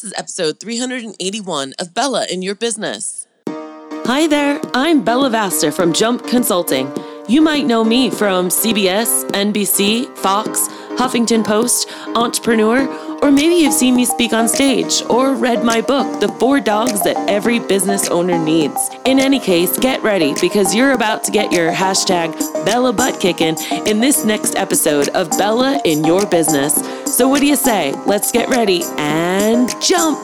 is episode 381 of Bella in Your Business. Hi there, I'm Bella Vasta from Jump Consulting. You might know me from CBS, NBC, Fox, Huffington Post, Entrepreneur, or maybe you've seen me speak on stage or read my book, The 4 Dogs That Every Business Owner Needs. In any case, get ready because you're about to get your hashtag Bella butt kicking in this next episode of Bella in Your Business. So what do you say? Let's get ready and jump!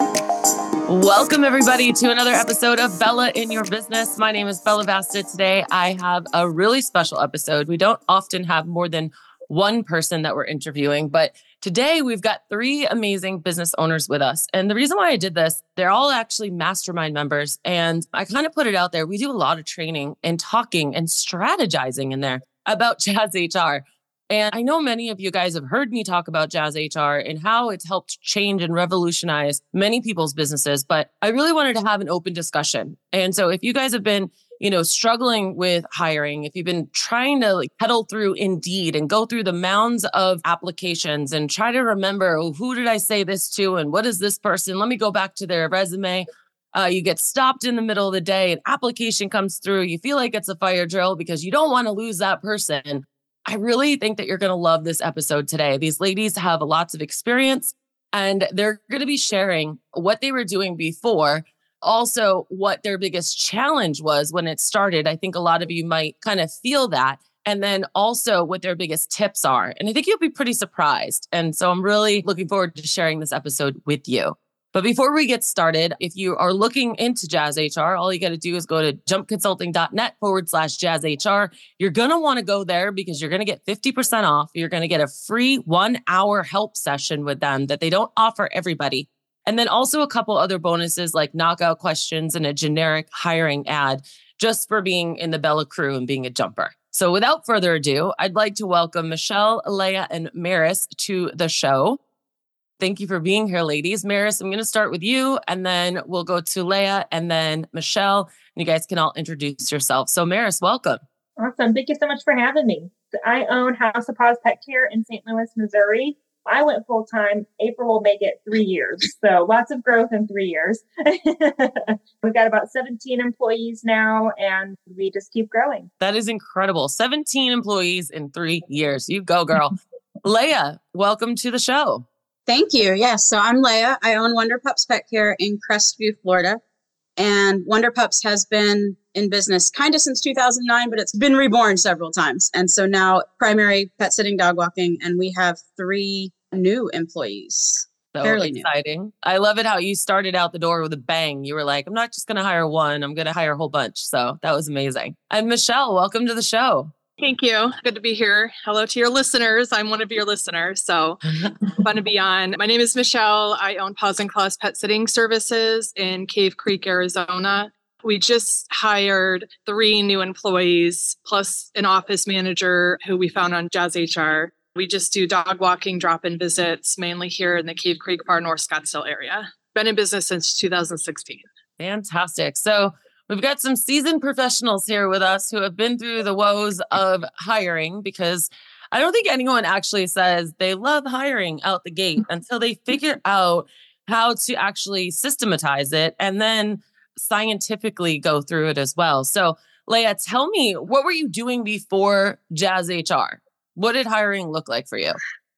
Welcome, everybody, to another episode of Bella in Your Business. My name is Bella Vasta. Today, I have a really special episode. We don't often have more than one person that we're interviewing, but today we've got 3 amazing business owners with us. And the reason why I did this, they're all actually mastermind members. And I kind of put it out there. We do a lot of training and talking and strategizing in there about Jazz HR. And I know many of you guys have heard me talk about Jazz HR and how it's helped change and revolutionize many people's businesses, but I really wanted to have an open discussion. And so if you guys have been, struggling with hiring, if you've been trying to pedal through Indeed and go through the mounds of applications and try to remember, who did I say this to? And what is this person? Let me go back to their resume. You get stopped in the middle of the day, an application comes through. You feel like it's a fire drill because you don't want to lose that person. I really think that you're going to love this episode today. These ladies have lots of experience and they're going to be sharing what they were doing before, also what their biggest challenge was when it started. I think a lot of you might kind of feel that. And then also what their biggest tips are. And I think you'll be pretty surprised. And so I'm really looking forward to sharing this episode with you. But before we get started, if you are looking into Jazz HR, all you got to do is go to jumpconsulting.net/Jazz HR. You're going to want to go there because you're going to get 50% off. You're going to get a free 1-hour help session with them that they don't offer everybody. And then also a couple other bonuses like knockout questions and a generic hiring ad just for being in the Bella crew and being a jumper. So without further ado, I'd like to welcome Michelle, Leah, and Maris to the show. Thank you for being here, ladies. Maris, I'm going to start with you, and then we'll go to Leah, and then Michelle, and you guys can all introduce yourselves. So Maris, welcome. Awesome. Thank you so much for having me. I own House of Paws Pet Care in St. Louis, Missouri. I went full-time. April will make it 3 years. So lots of growth in 3 years. We've got about 17 employees now, and we just keep growing. That is incredible. 17 employees in 3 years. You go, girl. Leah, welcome to the show. Thank you. Yes. So I'm Leah. I own Wonder Pups Pet Care in Crestview, Florida. And Wonder Pups has been in business kind of since 2009, but it's been reborn several times. And so now primary pet sitting, dog walking, and we have 3 new employees. So fairly exciting. New. I love it how you started out the door with a bang. You were like, I'm not just going to hire one, I'm going to hire a whole bunch. So that was amazing. And Michelle, welcome to the show. Thank you. Good to be here. Hello to your listeners. I'm one of your listeners, so fun to be on. My name is Michelle. I own Paws and Claws Pet Sitting Services in Cave Creek, Arizona. We just hired 3 new employees, plus an office manager who we found on Jazz HR. We just do dog walking, drop-in visits, mainly here in the Cave Creek, Far North Scottsdale area. Been in business since 2016. Fantastic. So we've got some seasoned professionals here with us who have been through the woes of hiring, because I don't think anyone actually says they love hiring out the gate until they figure out how to actually systematize it and then scientifically go through it as well. So Leah, tell me, what were you doing before Jazz HR? What did hiring look like for you?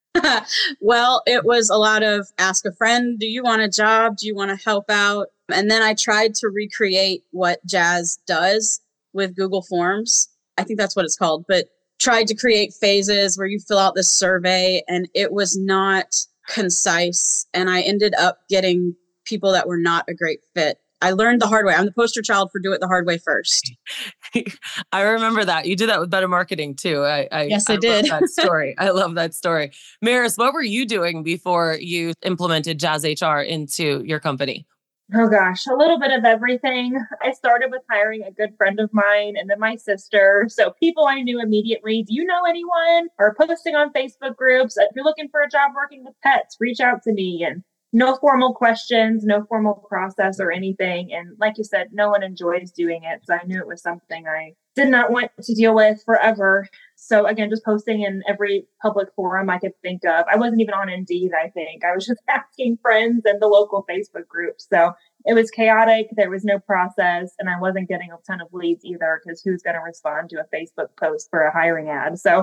Well, it was a lot of ask a friend, do you want a job? Do you want to help out? And then I tried to recreate what Jazz does with Google Forms. I think that's what it's called, but tried to create phases where you fill out this survey, and it was not concise. And I ended up getting people that were not a great fit. I learned the hard way. I'm the poster child for do it the hard way first. I remember that. You did that with Better Marketing too. Yes, I did. Love that story. I love that story. Maris, what were you doing before you implemented Jazz HR into your company? Oh gosh, a little bit of everything. I started with hiring a good friend of mine and then my sister. So people I knew immediately. Do you know anyone? Or posting on Facebook groups. If you're looking for a job working with pets, reach out to me. And no formal questions, no formal process or anything. And like you said, no one enjoys doing it. So I knew it was something I did not want to deal with forever. So again, just posting in every public forum I could think of. I wasn't even on Indeed, I think. I was just asking friends and the local Facebook groups. So it was chaotic. There was no process, and I wasn't getting a ton of leads either, because who's going to respond to a Facebook post for a hiring ad? So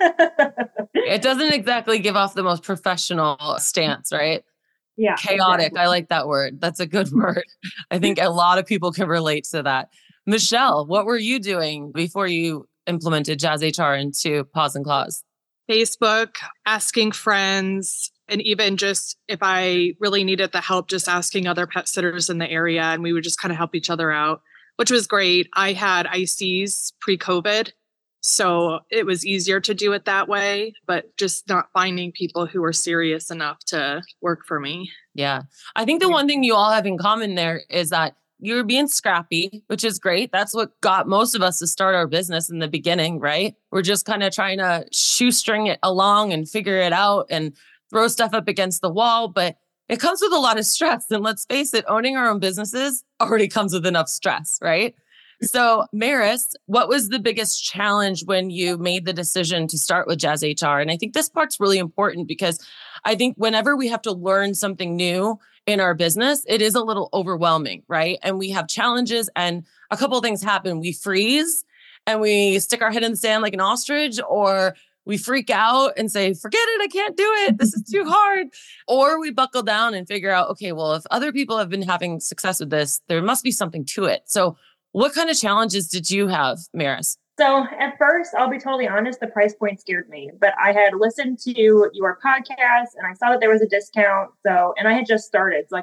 it doesn't exactly give off the most professional stance, right? Yeah. Chaotic. Exactly. I like that word. That's a good word. I think a lot of people can relate to that. Michelle, what were you doing before you implemented Jazz HR into Paws and Claws? Facebook, asking friends, and even just if I really needed the help, just asking other pet sitters in the area, and we would just kind of help each other out, which was great. I had ICs pre-COVID, so it was easier to do it that way, but just not finding people who were serious enough to work for me. Yeah. I think the one thing you all have in common there is that you're being scrappy, which is great. That's what got most of us to start our business in the beginning, right? We're just kind of trying to shoestring it along and figure it out and throw stuff up against the wall. But it comes with a lot of stress. And let's face it, owning our own businesses already comes with enough stress, right? So Maris, what was the biggest challenge when you made the decision to start with Jazz HR? And I think this part's really important, because I think whenever we have to learn something new in our business, it is a little overwhelming, right? And we have challenges, and a couple of things happen. We freeze and we stick our head in the sand like an ostrich, or we freak out and say, forget it, I can't do it. This is too hard. Or we buckle down and figure out, okay, well, if other people have been having success with this, there must be something to it. So what kind of challenges did you have, Maris? So at first, I'll be totally honest, the price point scared me, but I had listened to your podcast and I saw that there was a discount. So, and I had just started, so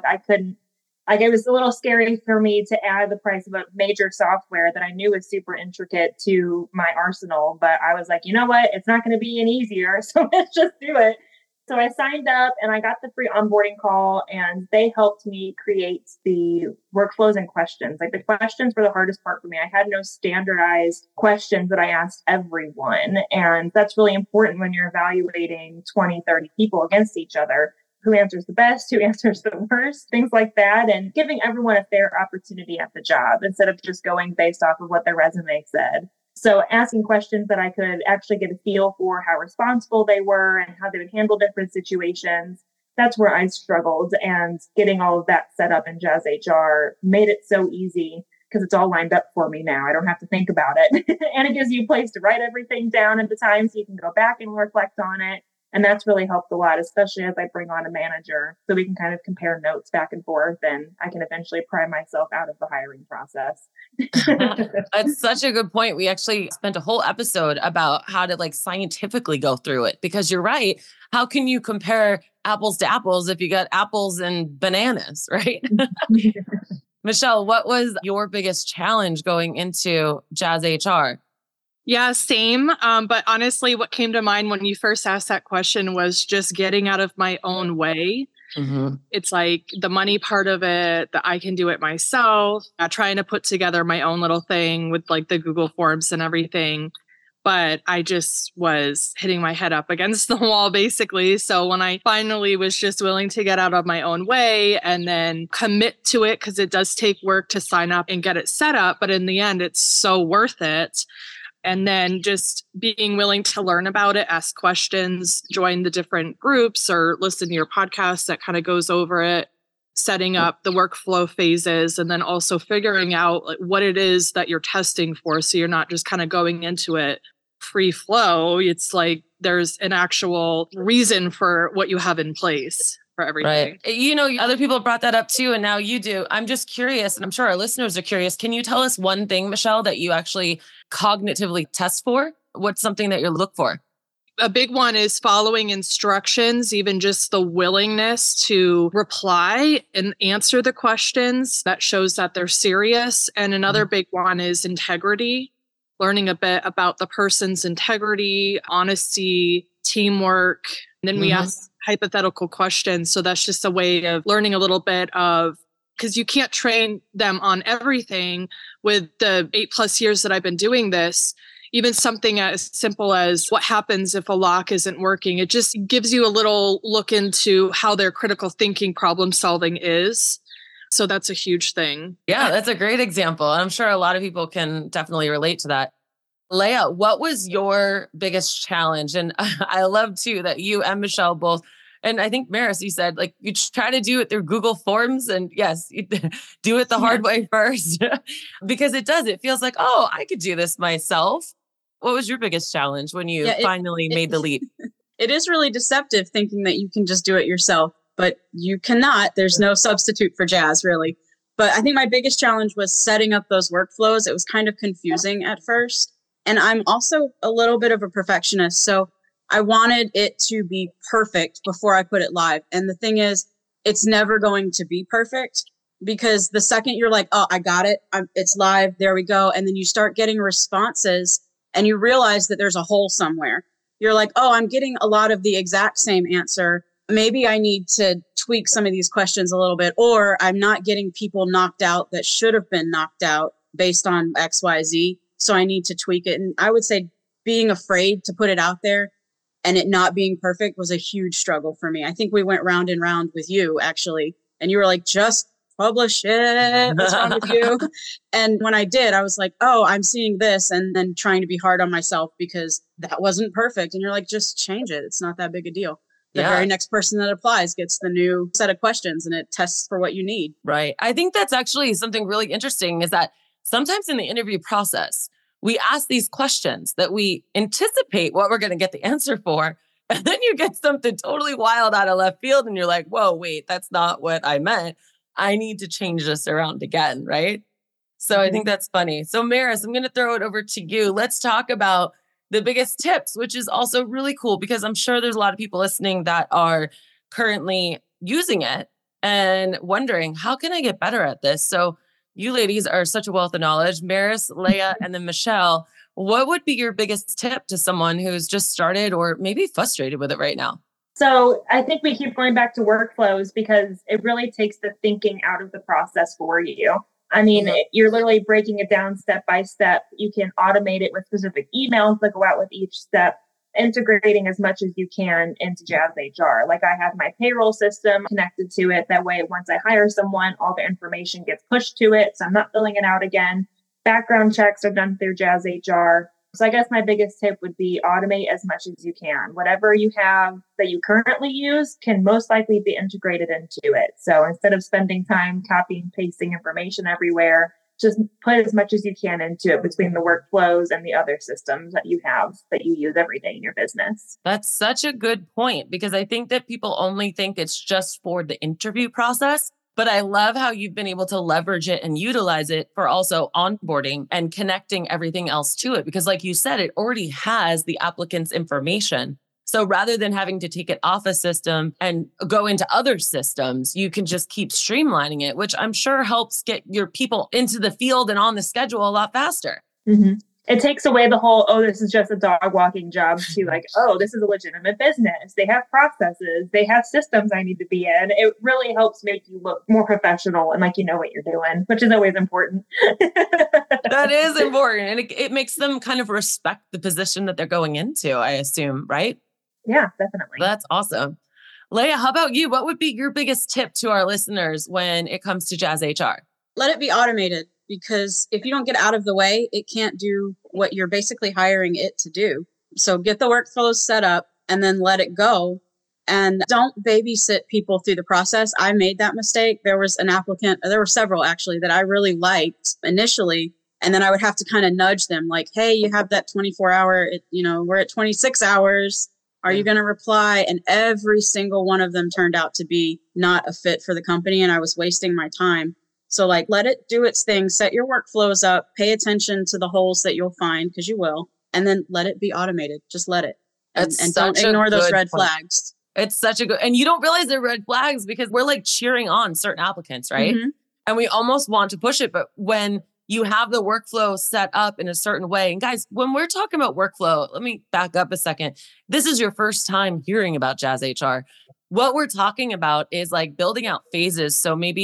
it was a little scary for me to add the price of a major software that I knew was super intricate to my arsenal. But I was like, you know what? It's not going to be any easier. So let's just do it. So I signed up and I got the free onboarding call, and they helped me create the workflows and questions. Like, the questions were the hardest part for me. I had no standardized questions that I asked everyone. And that's really important when you're evaluating 20, 30 people against each other. Who answers the best, who answers the worst, things like that, and giving everyone a fair opportunity at the job instead of just going based off of what their resume said. So asking questions that I could actually get a feel for how responsible they were and how they would handle different situations. That's where I struggled, and getting all of that set up in Jazz HR made it so easy because it's all lined up for me now. I don't have to think about it. And it gives you a place to write everything down at the time so you can go back and reflect on it. And that's really helped a lot, especially as I bring on a manager, so we can kind of compare notes back and forth, and I can eventually pry myself out of the hiring process. That's such a good point. We actually spent a whole episode about how to scientifically go through it, because you're right. How can you compare apples to apples if you got apples and bananas, right? Michelle, what was your biggest challenge going into Jazz HR? Yeah, same. But honestly, what came to mind when you first asked that question was just getting out of my own way. Mm-hmm. It's like the money part of it, that I can do it myself, trying to put together my own little thing with the Google Forms and everything. But I just was hitting my head up against the wall, basically. So when I finally was just willing to get out of my own way and then commit to it, because it does take work to sign up and get it set up, but in the end, it's so worth it. And then just being willing to learn about it, ask questions, join the different groups, or listen to your podcast that kind of goes over it, setting up the workflow phases, and then also figuring out what it is that you're testing for. So you're not just kind of going into it free flow. It's like there's an actual reason for what you have in place for everything. Right. Other people brought that up too, and now you do. I'm just curious, and I'm sure our listeners are curious. Can you tell us one thing, Michelle, that you actually cognitively test for? What's something that you look for? A big one is following instructions, even just the willingness to reply and answer the questions. That shows that they're serious. And another big one is integrity, learning a bit about the person's integrity, honesty, teamwork. And then we ask hypothetical questions. So that's just a way of learning a little bit of, because you can't train them on everything. With the 8+ years that I've been doing this, even something as simple as what happens if a lock isn't working. It just gives you a little look into how their critical thinking problem solving is. So that's a huge thing. Yeah, that's a great example. I'm sure a lot of people can definitely relate to that. Leah, what was your biggest challenge? And I love too that you and Michelle both, and I think Maris, you said like you try to do it through Google Forms, and yes, you do it the hard way first because it feels like, oh, I could do this myself. What was your biggest challenge when you finally made the leap? It is really deceptive thinking that you can just do it yourself, but you cannot. There's no substitute for Jazz, really. But I think my biggest challenge was setting up those workflows. It was kind of confusing at first. And I'm also a little bit of a perfectionist. So I wanted it to be perfect before I put it live. And the thing is, it's never going to be perfect because the second you're like, oh, I got it, it's live, there we go. And then you start getting responses and you realize that there's a hole somewhere. You're like, oh, I'm getting a lot of the exact same answer. Maybe I need to tweak some of these questions a little bit, or I'm not getting people knocked out that should have been knocked out based on X, Y, Z. So I need to tweak it. And I would say being afraid to put it out there and it not being perfect was a huge struggle for me. I think we went round and round with you actually. And you were like, just publish it. What's wrong with you? And when I did, I was like, oh, I'm seeing this. And then trying to be hard on myself because that wasn't perfect. And you're like, just change it. It's not that big a deal. The very next person that applies gets the new set of questions and it tests for what you need. Right. I think that's actually something really interesting is that sometimes in the interview process, we ask these questions that we anticipate what we're going to get the answer for. And then you get something totally wild out of left field and you're like, whoa, wait, that's not what I meant. I need to change this around again. Right. So I think that's funny. So Maris, I'm going to throw it over to you. Let's talk about the biggest tips, which is also really cool because I'm sure there's a lot of people listening that are currently using it and wondering, how can I get better at this? So you ladies are such a wealth of knowledge. Maris, Leah, and then Michelle, what would be your biggest tip to someone who's just started or maybe frustrated with it right now? So I think we keep going back to workflows because it really takes the thinking out of the process for you. I mean, you're literally breaking it down step by step. You can automate it with specific emails that go out with each step, integrating as much as you can into Jazz HR. Like I have my payroll system connected to it. That way, once I hire someone, all the information gets pushed to it. So I'm not filling it out again. Background checks are done through Jazz HR. So I guess my biggest tip would be automate as much as you can. Whatever you have that you currently use can most likely be integrated into it. So instead of spending time copying, pasting information everywhere, just put as much as you can into it between the workflows and the other systems that you have that you use every day in your business. That's such a good point because I think that people only think it's just for the interview process. But I love how you've been able to leverage it and utilize it for also onboarding and connecting everything else to it. Because like you said, it already has the applicant's information. So rather than having to take it off a system and go into other systems, you can just keep streamlining it, which I'm sure helps get your people into the field and on the schedule a lot faster. Mm-hmm. It takes away the whole, oh, this is just a dog walking job to like, oh, this is a legitimate business. They have processes. They have systems I need to be in. It really helps make you look more professional and like you know what you're doing, which is always important. That is important. And it makes them kind of respect the position that they're going into, I assume, right? Yeah, definitely. That's awesome. Leah, how about you? What would be your biggest tip to our listeners when it comes to Jazz HR? Let it be automated. Because if you don't get out of the way, it can't do what you're basically hiring it to do. So get the workflows set up and then let it go. And don't babysit people through the process. I made that mistake. There was an applicant, there were several actually that I really liked initially. And then I would have to kind of nudge them like, hey, you have that 24-hour, we're at 26 hours. Are you going to reply? And every single one of them turned out to be not a fit for the company. And I was wasting my time. So like, let it do its thing, set your workflows up, pay attention to the holes that you'll find because you will, and then let it be automated. Just let it. And don't ignore those red flags. It's such a good, and you don't realize they're red flags because we're like cheering on certain applicants, right? Mm-hmm. And we almost want to push it. But when you have the workflow set up in a certain way, and guys, when we're talking about workflow, let me back up a second. This is your first time hearing about Jazz HR. What we're talking about is like building out phases. So maybe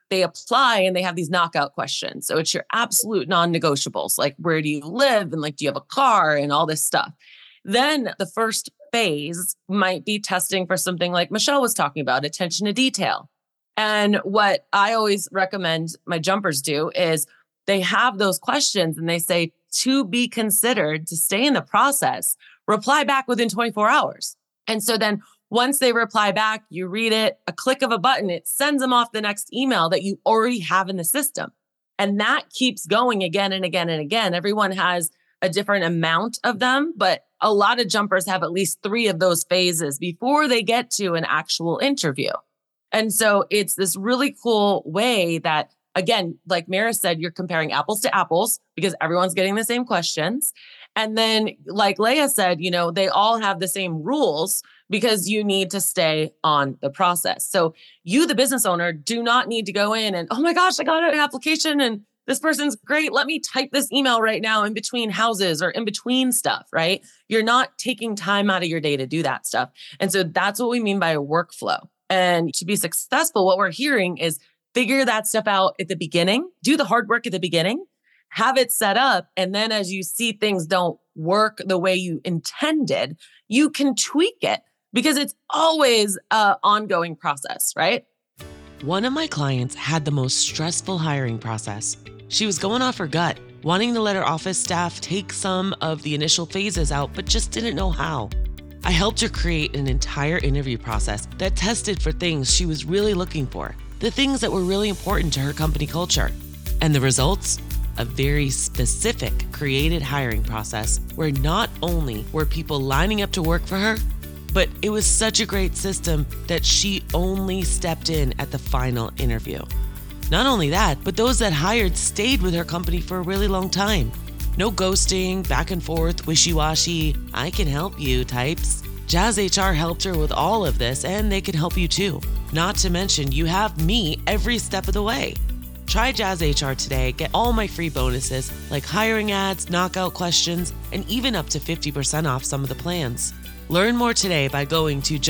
they apply and they have these knockout questions. So it's your absolute non-negotiables, like where do you live? And like, do you have a car and all this stuff? Then the first phase might be testing for something like Michelle was talking about, attention to detail. And what I always recommend my jumpers do is they have those questions and they say, to be considered to stay in the process, reply back within 24 hours. And so then once they reply back, you read it, a click of a button, it sends them off the next email that you already have in the system. And that keeps going again and again and again. Everyone has a different amount of them, but a lot of jumpers have at least 3 of those phases before they get to an actual interview. And so it's this really cool way that, again, like Mara said, you're comparing apples to apples because everyone's getting the same questions. And then, like Leah said, you know, they all have the same rules because you need to stay on the process. So you, the business owner, do not need to go in and, oh my gosh, I got an application and this person's great. Let me type this email right now in between houses or in between stuff, right? You're not taking time out of your day to do that stuff. And so that's what we mean by a workflow. And to be successful, what we're hearing is figure that stuff out at the beginning, do the hard work at the beginning, have it set up. And then as you see things don't work the way you intended, you can tweak it because it's always an ongoing process, right? One of my clients had the most stressful hiring process. She was going off her gut, wanting to let her office staff take some of the initial phases out, but just didn't know how. I helped her create an entire interview process that tested for things she was really looking for, the things that were really important to her company culture. And the results? A very specific created hiring process where not only were people lining up to work for her, but it was such a great system that she only stepped in at the final interview. Not only that, but those that hired stayed with her company for a really long time. No ghosting, back and forth, wishy-washy, I can help you types. Jazz HR helped her with all of this, and they can help you too. Not to mention, you have me every step of the way. Try Jazz HR today. Get all my free bonuses like hiring ads, knockout questions, and even up to 50% off some of the plans. Learn more today by going to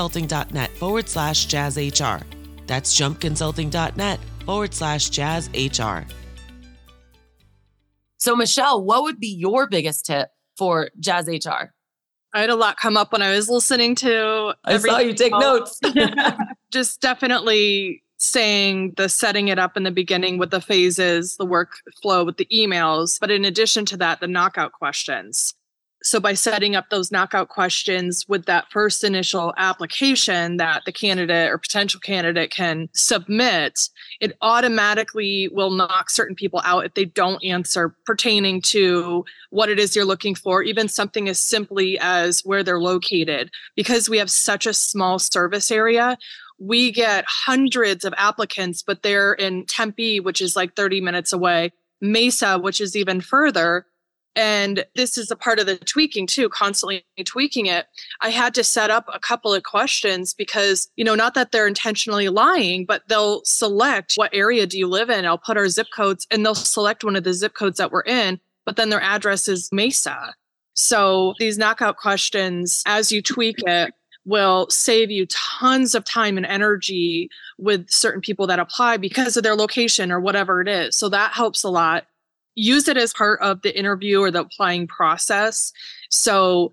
jumpconsulting.net/jazzhr. That's jumpconsulting.net/jazzhr. So Michelle, what would be your biggest tip for Jazz HR? I had a lot come up when I was listening to I saw you take notes. Just definitely saying the setting it up in the beginning with the phases, the workflow with the emails, but in addition to that, the knockout questions. So by setting up those knockout questions with that first initial application that the candidate or potential candidate can submit, it automatically will knock certain people out if they don't answer pertaining to what it is you're looking for, even something as simply as where they're located. Because we have such a small service area, we get hundreds of applicants, but they're in Tempe, which is like 30 minutes away, Mesa, which is even further. And this is a part of the tweaking too, constantly tweaking it. I had to set up a couple of questions because, you know, not that they're intentionally lying, but they'll select what area do you live in? I'll put our zip codes and they'll select one of the zip codes that we're in, but then their address is Mesa. So these knockout questions, as you tweak it, will save you tons of time and energy with certain people that apply because of their location or whatever it is. So that helps a lot. Use it as part of the interview or the applying process. So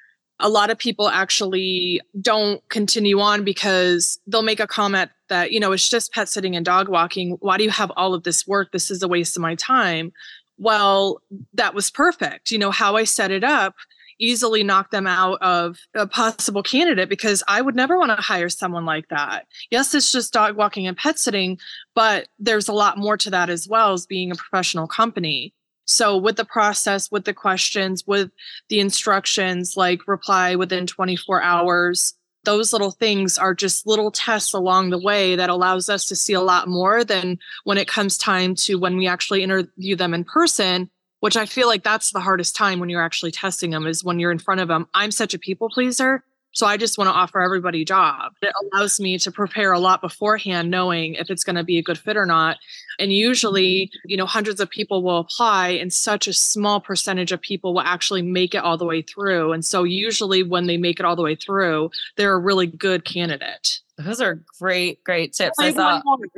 a lot of people actually don't continue on because they'll make a comment that, you know, it's just pet sitting and dog walking. Why do you have all of this work? This is a waste of my time. Well, that was perfect. You know, how I set it up easily knocked them out of a possible candidate because I would never want to hire someone like that. Yes, it's just dog walking and pet sitting, but there's a lot more to that as well as being a professional company. So with the process, with the questions, with the instructions, like reply within 24 hours, those little things are just little tests along the way that allows us to see a lot more than when it comes time to when we actually interview them in person, which I feel like that's the hardest time when you're actually testing them is when you're in front of them. I'm such a people pleaser. So I just want to offer everybody a job. It allows me to prepare a lot beforehand, knowing if it's going to be a good fit or not. And usually, you know, hundreds of people will apply and such a small percentage of people will actually make it all the way through. And so usually when they make it all the way through, they're a really good candidate. Those are great tips.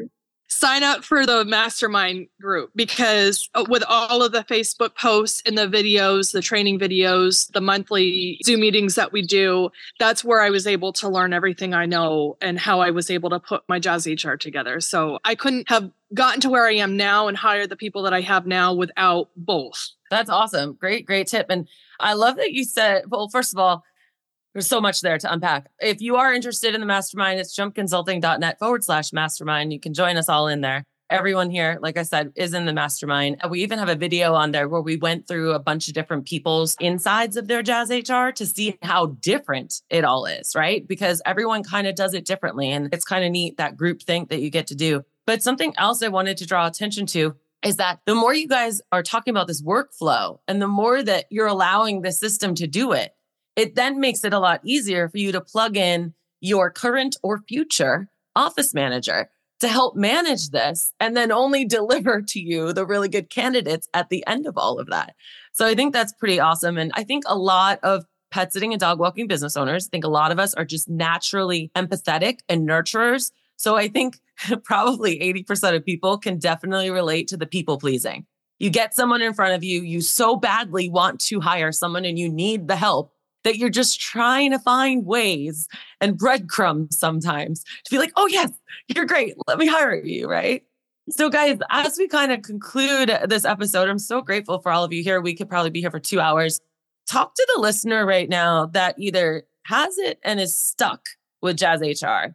sign up for the mastermind group, because with all of the Facebook posts and the videos, the training videos, the monthly Zoom meetings that we do, that's where I was able to learn everything I know and how I was able to put my Jazz HR together. So I couldn't have gotten to where I am now and hired the people that I have now without both. That's awesome. Great tip. And I love that you said, well, first of all, there's so much there to unpack. If you are interested in the mastermind, it's jumpconsulting.net/mastermind. You can join us all in there. Everyone here, like I said, is in the mastermind. We even have a video on there where we went through a bunch of different people's insides of their Jazz HR to see how different it all is, right? Because everyone kind of does it differently. And it's kind of neat, that group think that you get to do. But something else I wanted to draw attention to is that the more you guys are talking about this workflow and the more that you're allowing the system to do it, it then makes it a lot easier for you to plug in your current or future office manager to help manage this and then only deliver to you the really good candidates at the end of all of that. So I think that's pretty awesome. And I think a lot of pet sitting and dog walking business owners, I think a lot of us are just naturally empathetic and nurturers. So I think probably 80% of people can definitely relate to the people pleasing. You get someone in front of you, you so badly want to hire someone and you need the help that you're just trying to find ways and breadcrumbs sometimes to be like, oh yes, you're great. Let me hire you, right? So guys, as we kind of conclude this episode, I'm so grateful for all of you here. We could probably be here for 2 hours. Talk to the listener right now that either has it and is stuck with Jazz HR,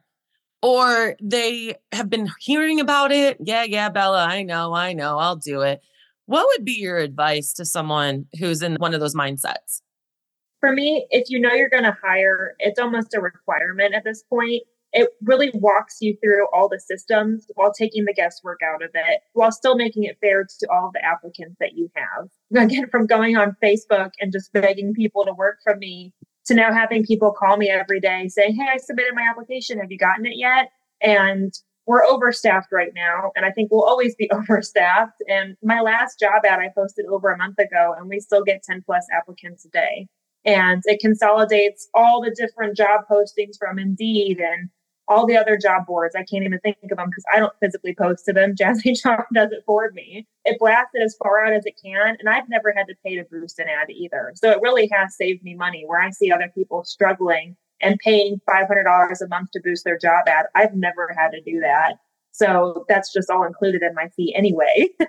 or they have been hearing about it. Yeah, Bella, I know, I'll do it. What would be your advice to someone who's in one of those mindsets? For me, if you know you're going to hire, it's almost a requirement at this point. It really walks you through all the systems while taking the guesswork out of it, while still making it fair to all the applicants that you have. Again, from going on Facebook and just begging people to work from me to now having people call me every day saying, hey, I submitted my application. Have you gotten it yet? And we're overstaffed right now. And I think we'll always be overstaffed. And my last job ad I posted over a month ago, and we still get 10 plus applicants a day. And it consolidates all the different job postings from Indeed and all the other job boards. I can't even think of them because I don't physically post to them. Jazz HR does it for me. It blasts it as far out as it can. And I've never had to pay to boost an ad either. So it really has saved me money where I see other people struggling and paying $500 a month to boost their job ad. I've never had to do that. So that's just all included in my fee anyway. So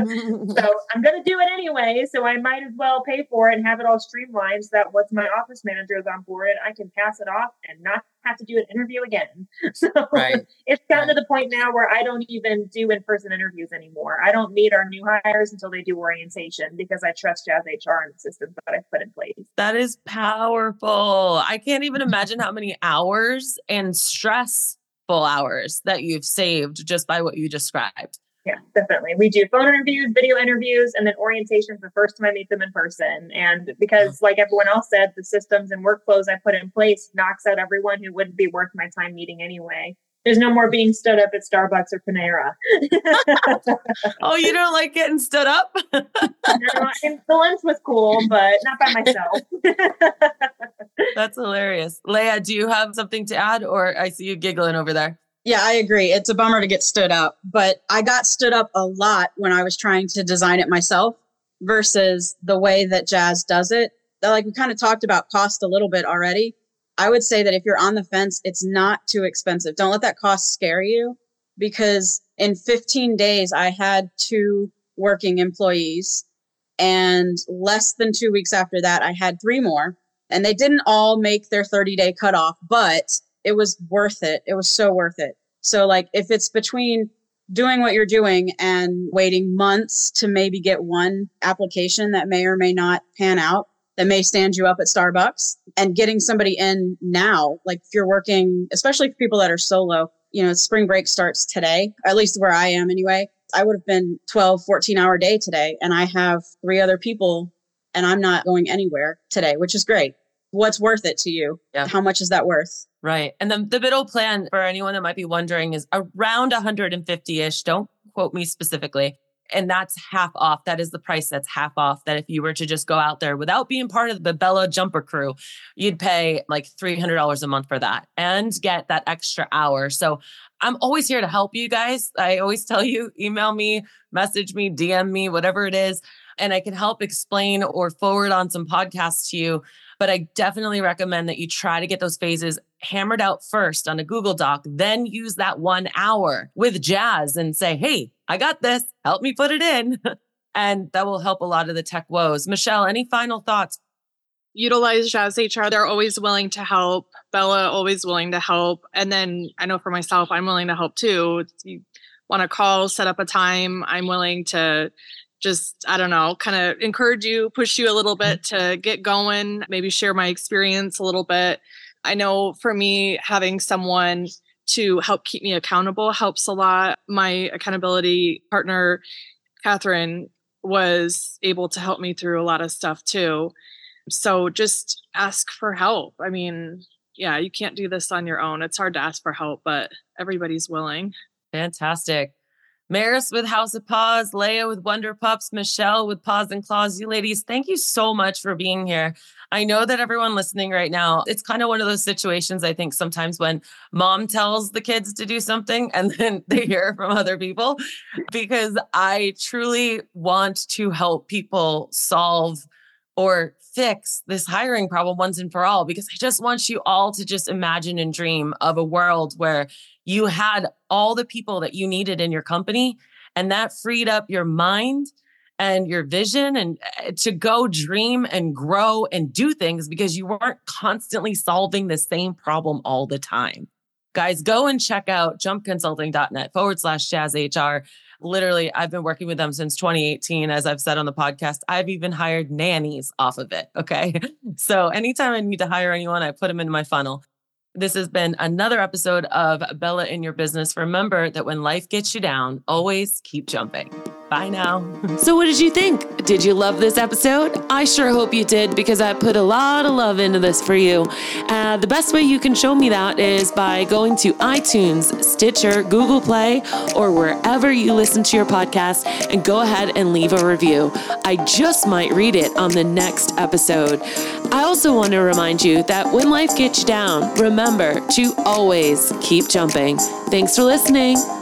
I'm going to do it anyway. So I might as well pay for it and have it all streamlined so that once my office manager is on board, I can pass it off and not have to do an interview again. So It's gotten to the point now where I don't even do in-person interviews anymore. I don't meet our new hires until they do orientation because I trust Jazz HR and the systems that I've put in place. That is powerful. I can't even imagine how many hours and stressful hours that you've saved just by what you described. Yeah, definitely. We do phone interviews, video interviews, and then orientation is the first time I meet them in person. And because like everyone else said, the systems and workflows I put in place knocks out everyone who wouldn't be worth my time meeting anyway. There's no more being stood up at Starbucks or Panera. Oh, you don't like getting stood up? No, the lunch was cool, but not by myself. That's hilarious. Leah, do you have something to add, or I see you giggling over there? Yeah, I agree. It's a bummer to get stood up, but I got stood up a lot when I was trying to design it myself versus the way that Jazz does it. Like we kind of talked about cost a little bit already. I would say that if you're on the fence, it's not too expensive. Don't let that cost scare you, because in 15 days, I had 2 working employees, and less than 2 weeks after that, I had 3 more, and they didn't all make their 30-day cutoff, but it was worth it. It was so worth it. So like if it's between doing what you're doing and waiting months to maybe get one application that may or may not pan out, that may stand you up at Starbucks, and getting somebody in now, like if you're working, especially for people that are solo, spring break starts today, at least where I am anyway. I would have been 12, 14-hour day today, and I have 3 other people, and I'm not going anywhere today, which is great. What's worth it to you? Yeah. How much is that worth? Right. And the Biddle plan, for anyone that might be wondering, is around 150-ish. Don't quote me specifically. And that's half off. That is the price that's half off. That if you were to just go out there without being part of the Bella Jumper crew, you'd pay like $300 a month for that and get that extra hour. So I'm always here to help you guys. I always tell you, email me, message me, DM me, whatever it is. And I can help explain or forward on some podcasts to you. But I definitely recommend that you try to get those phases hammered out first on a Google Doc, then use that 1 hour with Jazz and say, hey, I got this. Help me put it in. And that will help a lot of the tech woes. Michelle, any final thoughts? Utilize Jazz HR. They're always willing to help. Bella, always willing to help. And then I know for myself, I'm willing to help too. If you want to call, set up a time, I'm willing to just, I don't know, kind of encourage you, push you a little bit to get going, maybe share my experience a little bit. I know for me, having someone to help keep me accountable helps a lot. My accountability partner, Catherine, was able to help me through a lot of stuff too. So just ask for help. I mean, yeah, you can't do this on your own. It's hard to ask for help, but everybody's willing. Fantastic. Maris with House of Paws, Leah with Wonder Pups, Michelle with Paws and Claws. You ladies, thank you so much for being here. I know that everyone listening right now, it's kind of one of those situations, I think, sometimes when mom tells the kids to do something and then they hear from other people, because I truly want to help people solve or fix this hiring problem once and for all, because I just want you all to just imagine and dream of a world where you had all the people that you needed in your company, and that freed up your mind and your vision and to go dream and grow and do things because you weren't constantly solving the same problem all the time. Guys, go and check out jumpconsulting.net/jazzhr. Literally, I've been working with them since 2018. As I've said on the podcast, I've even hired nannies off of it. Okay. So anytime I need to hire anyone, I put them in my funnel. This has been another episode of Bella in Your Business. Remember that when life gets you down, always keep jumping. Bye now. So what did you think? Did you love this episode? I sure hope you did, because I put a lot of love into this for you. The best way you can show me that is by going to iTunes, Stitcher, Google Play, or wherever you listen to your podcast, and go ahead and leave a review. I just might read it on the next episode. I also want to remind you that when life gets you down, remember to always keep jumping. Thanks for listening.